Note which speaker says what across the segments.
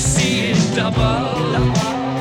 Speaker 1: see it double.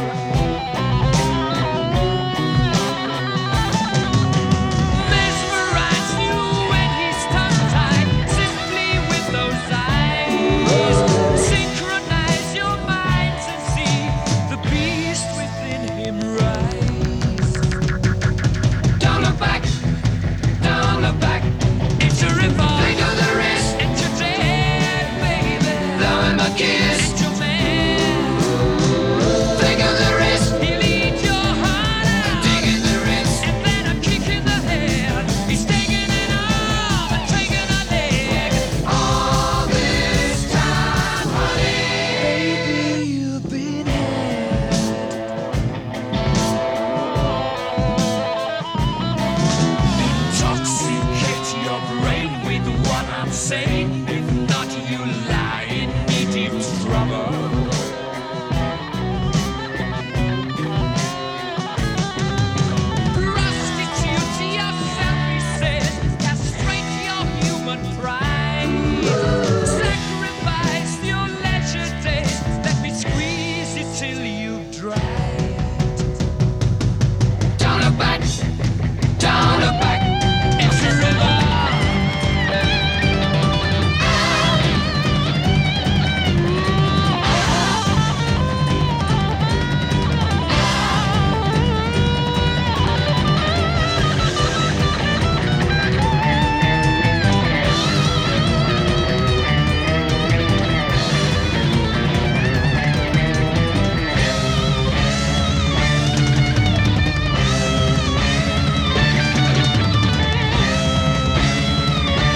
Speaker 1: If not, you lie in deep trouble. Prostitute yourself, he says. Castrate your human pride. Sacrifice your leisure days. Let me squeeze it till you dry. Don't look back. Don't look back. It's a river.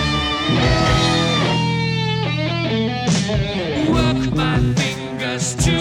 Speaker 1: Work my fingers to